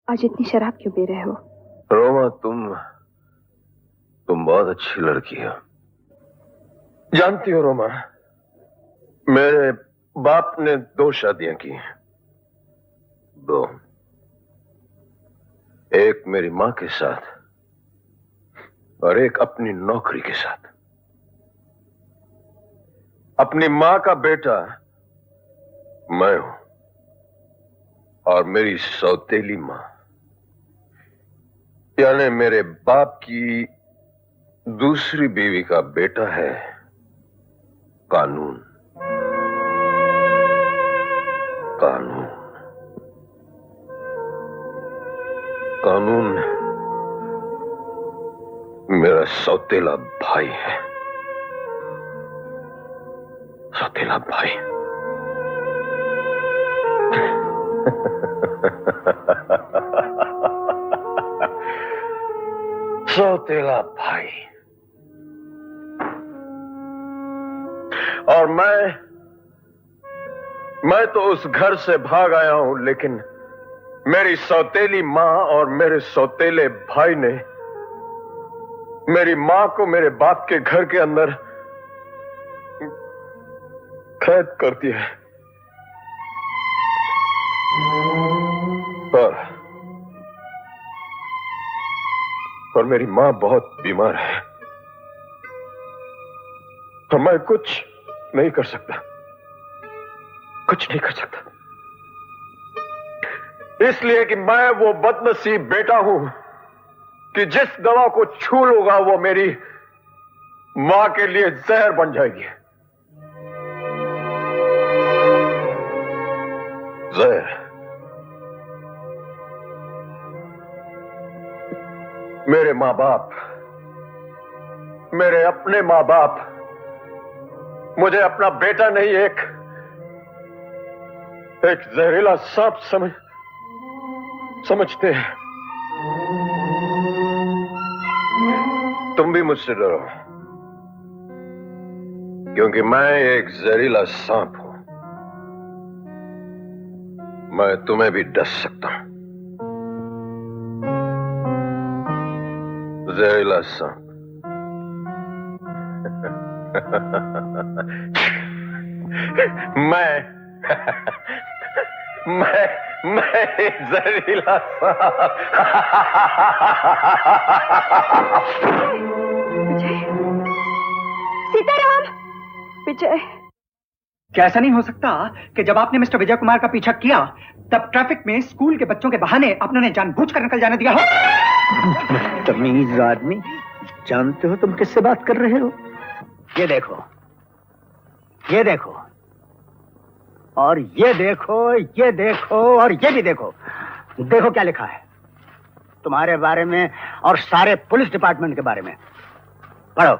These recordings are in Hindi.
आज इतनी शराब क्यों पी रहे हो? रोमा, तुम बहुत अच्छी लड़की हो। जानती हो रोमा, मेरे बाप ने 2 शादियां की। 2। एक मेरी मां के साथ और एक अपनी नौकरी के साथ। अपनी मां का बेटा मैं हूं और मेरी सौतेली मां, यानी मेरे बाप की दूसरी बीवी का बेटा है कानून। कानून कानून मेरा सौतेला भाई है। सौतेला भाई। सौतेला भाई। और मैं तो उस घर से भाग आया हूं, लेकिन मेरी सौतेली मां और मेरे सौतेले भाई ने मेरी मां को मेरे बाप के घर के अंदर कैद कर दिया है। और मेरी मां बहुत बीमार है तो मैं कुछ नहीं कर सकता। कुछ नहीं कर सकता, इसलिए कि मैं वो बदनसीब बेटा हूं कि जिस दवा को छू लूंगा वो मेरी मां के लिए जहर बन जाएगी। जहर। मेरे मां बाप, मेरे अपने मां बाप मुझे अपना बेटा नहीं, एक जहरीला सांप समझते हैं। तुम भी मुझसे डरो, क्योंकि मैं एक जहरीला सांप हूं। मैं तुम्हें भी डस सकता हूं। जहरीला सांप। मैं जहरीला सांप। विजय, सीताराम, विजय। क्या ऐसा नहीं हो सकता कि जब आपने मिस्टर विजय कुमार का पीछा किया तब ट्रैफिक में स्कूल के बच्चों के बहाने आपने जानबूझकर निकल जाने दिया हो? तमीज आदमी, जानते हो तुम किससे बात कर रहे हो? ये देखो, ये देखो, और ये देखो, ये देखो, और ये भी देखो। देखो क्या लिखा है तुम्हारे बारे में और सारे पुलिस डिपार्टमेंट के बारे में। पढ़ो।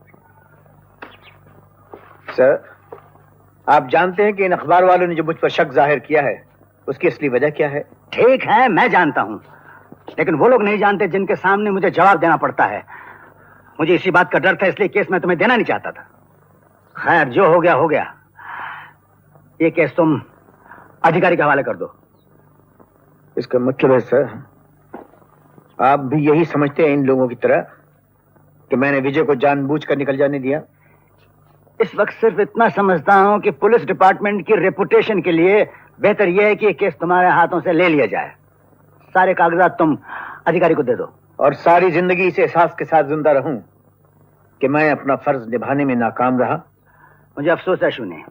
सर, आप जानते हैं कि इन अखबार वालों ने जो मुझ पर शक जाहिर किया है उसकी असली वजह क्या है? ठीक है, मैं जानता हूं, लेकिन वो लोग नहीं जानते जिनके सामने मुझे जवाब देना पड़ता है। मुझे इसी बात का डर था, इसलिए केस मैं तुम्हें देना नहीं चाहता था। खैर, जो हो गया हो गया। ये केस तुम अधिकारी के हवाले कर दो। इसका मतलब है सर, आप भी यही समझते हैं इन लोगों की तरह कि मैंने विजय को जानबूझकर निकल जाने दिया? इस वक्त सिर्फ इतना समझता हूं कि पुलिस डिपार्टमेंट की रेपुटेशन के लिए बेहतर यह है कि यह केस तुम्हारे हाथों से ले लिया जाए। सारे कागजात तुम अधिकारी को दे दो और सारी जिंदगी इस एहसास के साथ जिंदा रहूं कि मैं अपना फर्ज निभाने में नाकाम रहा। मुझे अफसोस है अश्विनी,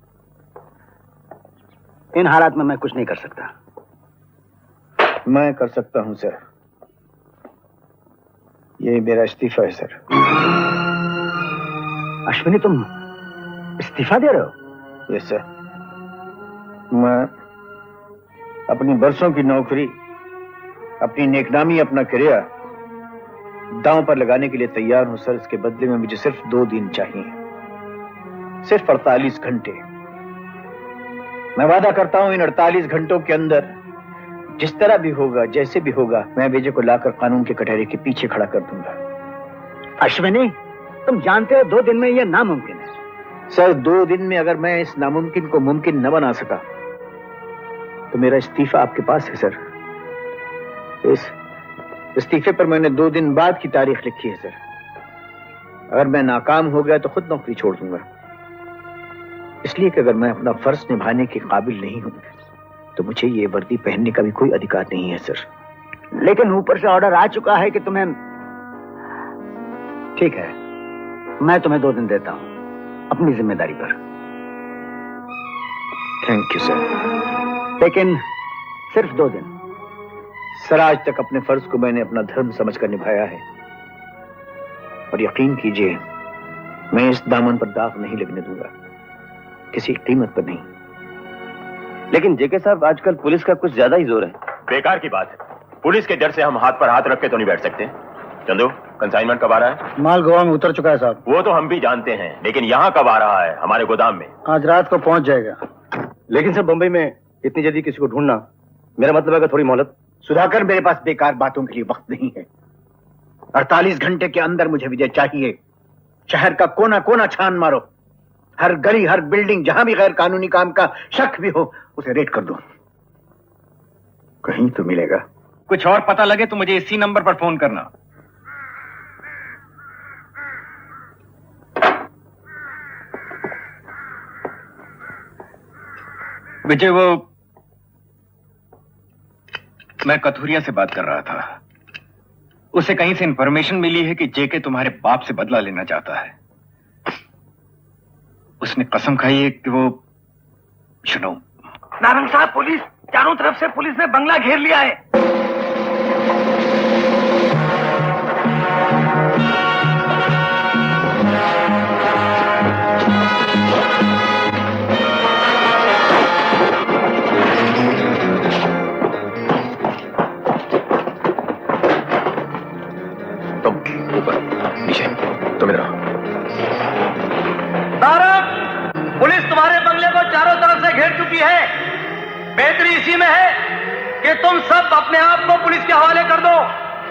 इन हालात में मैं कुछ नहीं कर सकता। मैं कर सकता हूं सर। ये मेरा इस्तीफा है सर। अश्विनी, तुम इस्तीफा दे रहे हो? Yes sir. मैं अपनी बरसों की नौकरी, अपनी नेकनामी, अपना करियर दांव पर लगाने के लिए तैयार हूं सर। इसके बदले में मुझे सिर्फ 2 दिन चाहिए, सिर्फ 48 घंटे। मैं वादा करता हूं इन 48 घंटों के अंदर जिस तरह भी होगा, जैसे भी होगा, मैं विजय को लाकर कानून के कटहरे के पीछे खड़ा कर दूंगा। अश्विनी, तुम जानते हो 2 दिन में यह नामुमकिन है। सर, 2 दिन में अगर मैं इस नामुमकिन को मुमकिन न बना सका तो मेरा इस्तीफा आपके पास है सर। इस इस्तीफे पर मैंने 2 दिन बाद की तारीख लिखी है सर। अगर मैं नाकाम हो गया तो खुद नौकरी छोड़ दूंगा, इसलिए कि अगर मैं अपना फर्ज निभाने के काबिल नहीं हूं तो मुझे ये वर्दी पहनने का भी कोई अधिकार नहीं है सर। लेकिन ऊपर से ऑर्डर आ चुका है कि तुम्हें, ठीक है, मैं तुम्हें 2 दिन देता हूं अपनी जिम्मेदारी पर। थैंक यू सर, लेकिन सिर्फ 2 दिन। सर, आज तक अपने फर्ज को मैंने अपना धर्म समझकर निभाया है और यकीन कीजिए मैं इस दामन पर दाग नहीं लगने दूंगा, किसी कीमत पर नहीं। लेकिन जेके साहब, आजकल पुलिस का कुछ ज्यादा ही जोर है। बेकार की बात है, पुलिस के डर से हम हाथ पर हाथ रख के तो नहीं बैठ सकते। चंदू, कंसाइनमेंट कब आ रहा है? माल गोवा में उतर चुका है साहब। वो तो हम भी जानते हैं, लेकिन यहाँ कब आ रहा है? हमारे गोदाम में। आज रात को पहुंच जाएगा। लेकिन सर, बंबई में इतनी जल्दी किसी को ढूंढना, मेरा मतलब है कि थोड़ी मोहलत। सुधाकर, मेरे पास बेकार बातों के लिए वक्त नहीं है। 48 घंटे के अंदर मुझे विजय चाहिए। शहर का कोना कोना छान मारो, हर गली, हर बिल्डिंग, जहां भी गैर कानूनी काम का शक भी हो उसे रेड कर दो, कहीं तो मिलेगा। कुछ और पता लगे तो मुझे इसी नंबर पर फोन करना। विजय, वो मैं कथुरिया से बात कर रहा था। उसे कहीं से इंफॉर्मेशन मिली है कि जेके तुम्हारे बाप से बदला लेना चाहता है। उसने कसम खाई है कि वो, सुनो नारंग साहब, पुलिस चारों तरफ से, पुलिस ने बंगला घेर लिया है। तुम ऊपर नीचे, तुम इधर आओ। पुलिस तुम्हारे बंगले को चारों तरफ से घेर चुकी है। बेहतरी इसी में है कि तुम सब अपने आप को पुलिस के हवाले कर दो।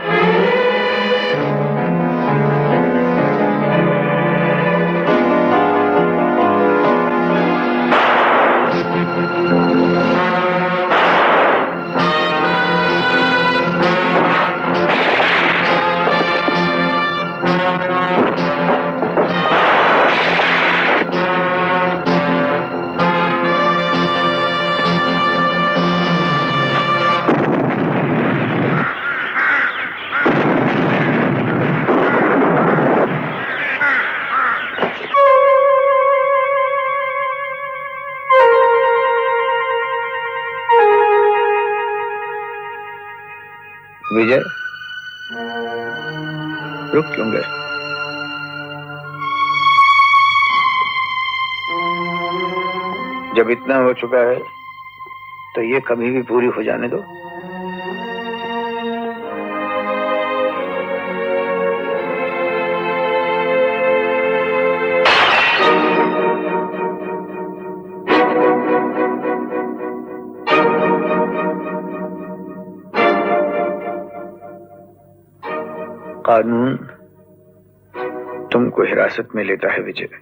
विजय, रुक क्यों गए? जब इतना हो चुका है तो ये कभी भी पूरी हो जाने दो। कानून तुमको हिरासत में लेता है विजय।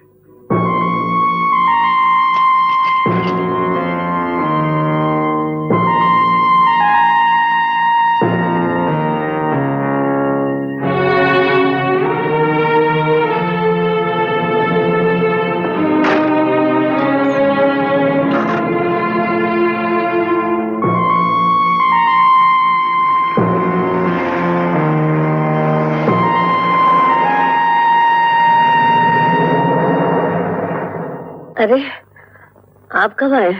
अरे, आप कब आए?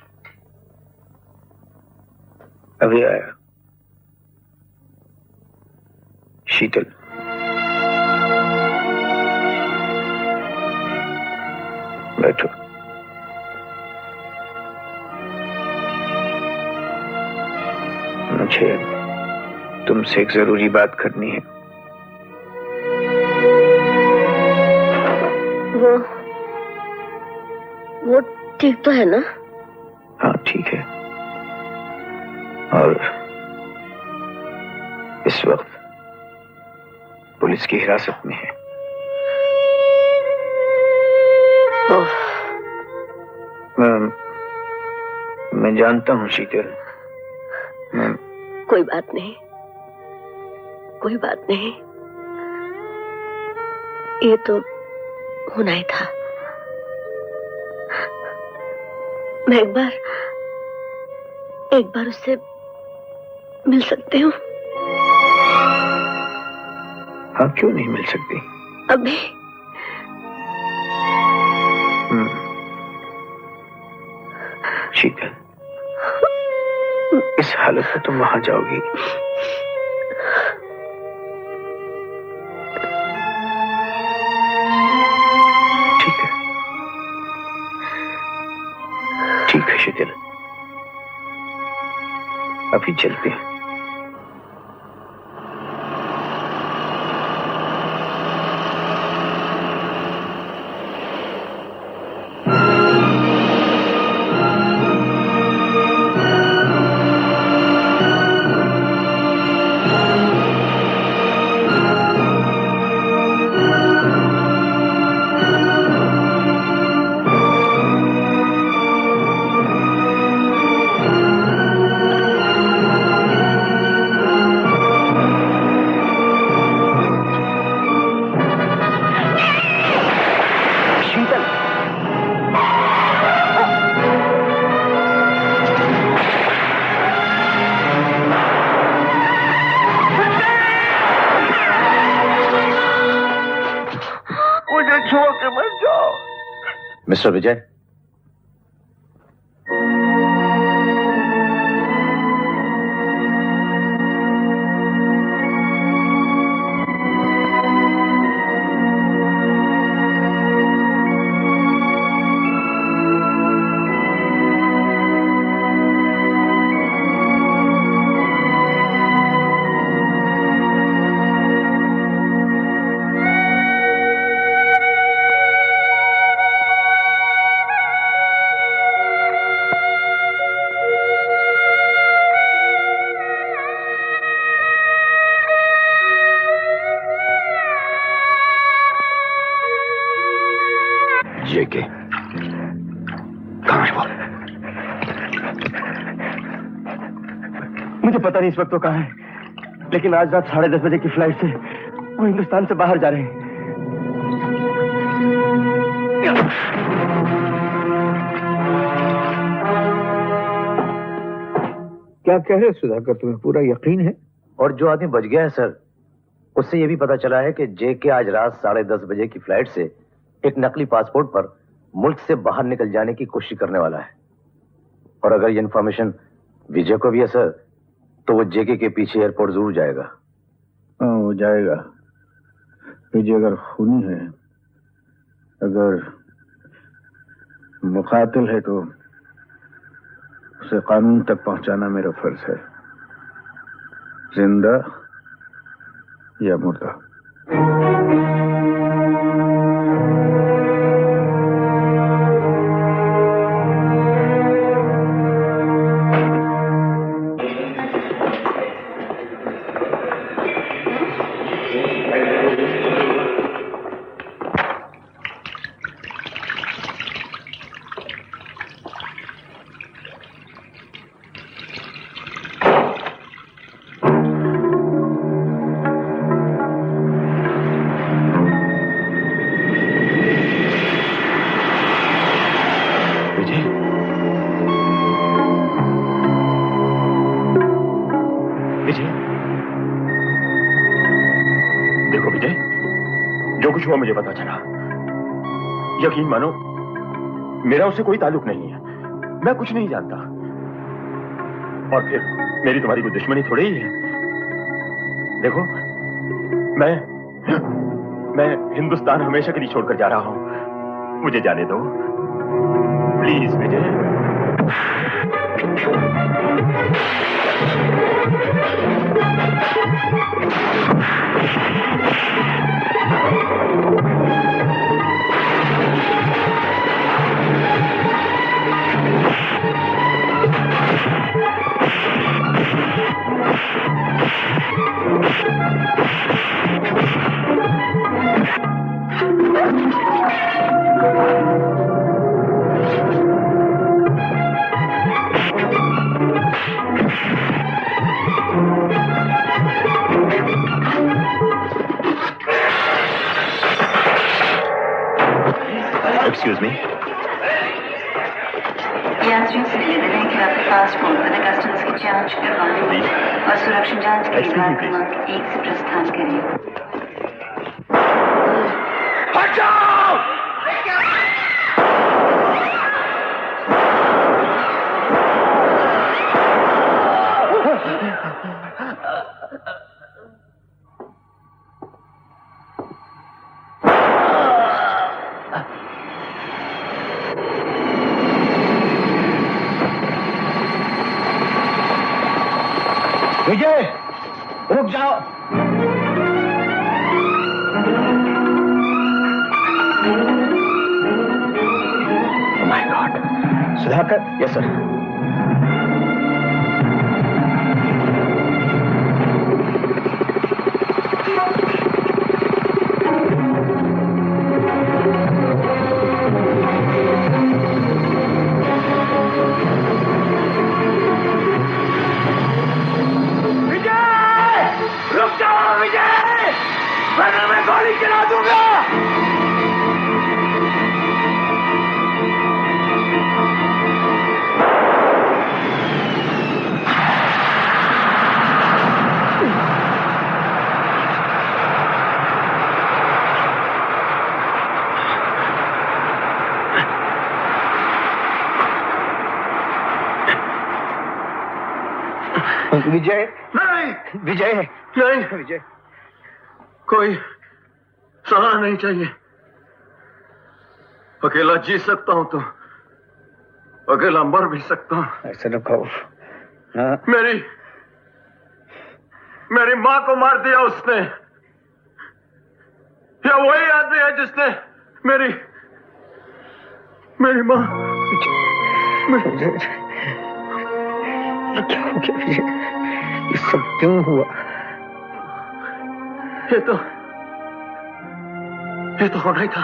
अभी आया। शीतल, बैठो। मुझे तुमसे एक जरूरी बात करनी है। वो ठीक तो है ना? हाँ, ठीक है। और इस वक्त पुलिस की हिरासत में है। मैं जानता हूँ शीतल। कोई बात नहीं, कोई बात नहीं, ये तो होना ही था। मैं एक बार उससे मिल सकती हूँ? हाँ, क्यों नहीं मिल सकती? अभी? शीतल, इस हालत में तुम वहां जाओगी? ठीक है शीतल, अभी चलते हैं। मिस्टर विजय, जेके कहाँ है वो? मुझे पता नहीं इस वक्त वो कहाँ है, लेकिन आज रात 10:30 बजे की फ्लाइट से वो हिंदुस्तान से बाहर जा रहे हैं। क्या कह रहे सुधाकर, तुम्हें पूरा यकीन है? और जो आदमी बच गया है सर, उससे यह भी पता चला है कि जेके आज रात 10:30 बजे की फ्लाइट से एक नकली पासपोर्ट पर मुल्क से बाहर निकल जाने की कोशिश करने वाला है। और अगर ये इंफॉर्मेशन विजय को भी है सर, तो वो जेके के पीछे एयरपोर्ट जरूर जाएगा। हाँ, वो जाएगा। विजय अगर खूनी है, अगर मुकातिल है, तो उसे कानून तक पहुंचाना मेरा फर्ज है, जिंदा या मुर्दा। मुझे पता चला, यकीन मानो मेरा उससे कोई ताल्लुक नहीं है, मैं कुछ नहीं जानता। और फिर मेरी तुम्हारी कोई दुश्मनी थोड़ी ही है। देखो, मैं हिंदुस्तान हमेशा के लिए छोड़कर जा रहा हूं, मुझे जाने दो प्लीज विजय। एक्सक्यूज मी, यात्रियों से निवेदन है कि अपने पासपोर्ट और कस्टम्स की जांच करवाएं और सुरक्षा जांच के लिए मार्ग क्रमांक 1 से प्रस्थान करें। विजय, रुक जाओ। My god. Sudhakar. Yes sir. Vijay, नहीं विजय, नहीं, विजय, कोई सहारा नहीं चाहिए। अकेला जी सकता हूं तो अकेला मर भी सकता हूं। ऐसा न कहो। मेरी मां को मार दिया उसने। या वही आदमी है जिसने मेरी मां। क्या हो गया विजय? ये सब क्यों हुआ? ये तो होना ही था।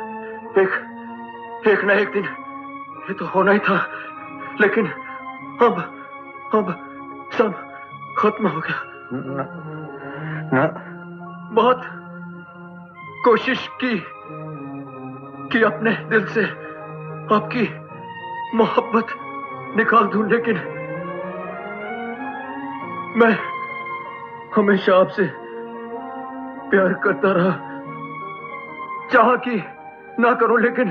एक न एक दिन ये तो होना ही था, लेकिन अब सब खत्म हो गया। ना। बहुत कोशिश की अपने दिल से आपकी मोहब्बत निकाल दूं, लेकिन मैं हमेशा आपसे प्यार करता रहा। चाहा कि ना करूं, लेकिन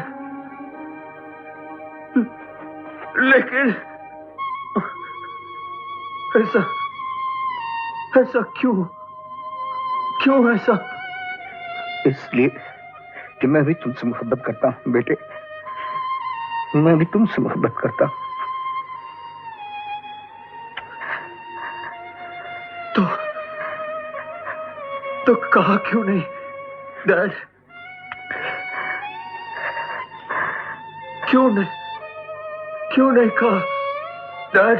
ऐसा क्यों ऐसा? इसलिए कि मैं भी तुमसे मोहब्बत करता हूं बेटे। मैं भी तुमसे मोहब्बत करता हूं। तो कहा क्यों नहीं डैड? क्यों नहीं कहा डैड?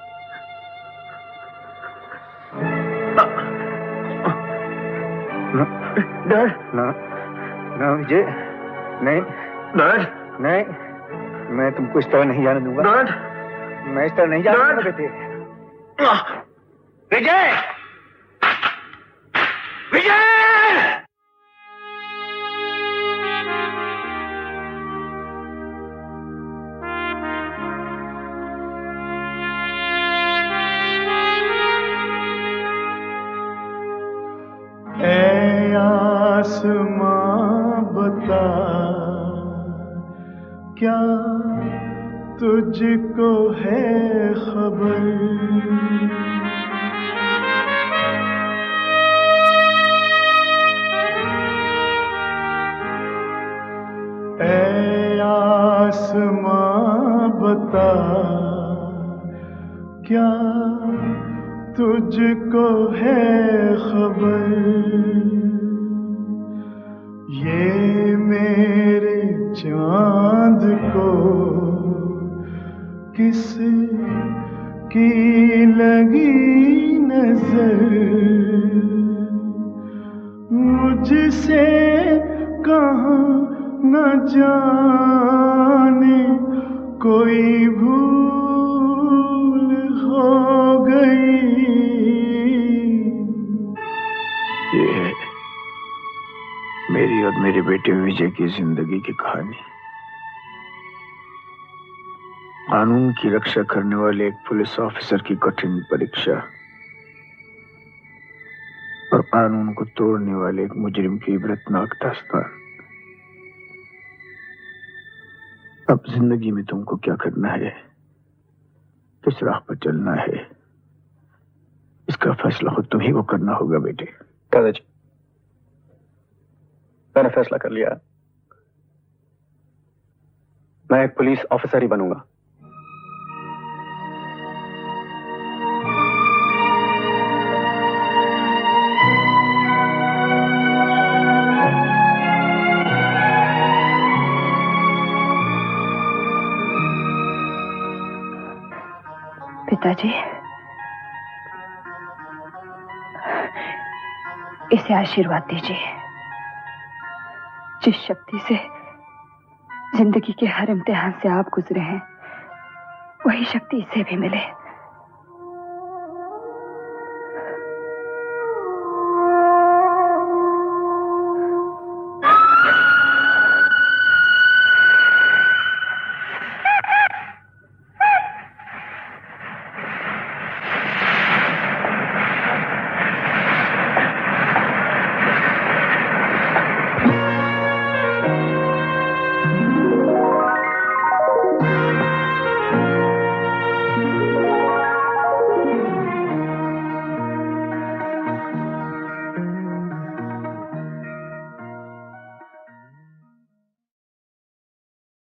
डैड, ना विजय, नहीं डैड, नहीं, मैं तुमको इस तरह नहीं जाने दूंगा। डैड, मैं इस तरह नहीं जाने दूंगा बेटे। विजय, विजय! ऐ आसमां बता, क्या तुझको है खबर? ऐ आसमां बता, क्या तुझको है खबर? ये मेरे चांद को किस की लगी नजर? मुझसे कहाँ न जाने कोई भूल हो गई। ये है मेरी और मेरे बेटे विजय की जिंदगी की कहानी। कानून की रक्षा करने वाले एक पुलिस ऑफिसर की कठिन परीक्षा और कानून को तोड़ने वाले एक मुजरिम की इबरतनाक दास्तान। अब जिंदगी में तुमको क्या करना है, किस राह पर चलना है, इसका फैसला खुद तुम्ही को करना होगा बेटे। दादाजी, मैंने फैसला कर लिया, मैं एक पुलिस ऑफिसर ही बनूंगा। पिताजी, इसे आशीर्वाद दीजिए। जिस शक्ति से जिंदगी के हर इम्तिहान से आप गुजरे हैं, वही शक्ति इसे भी मिले।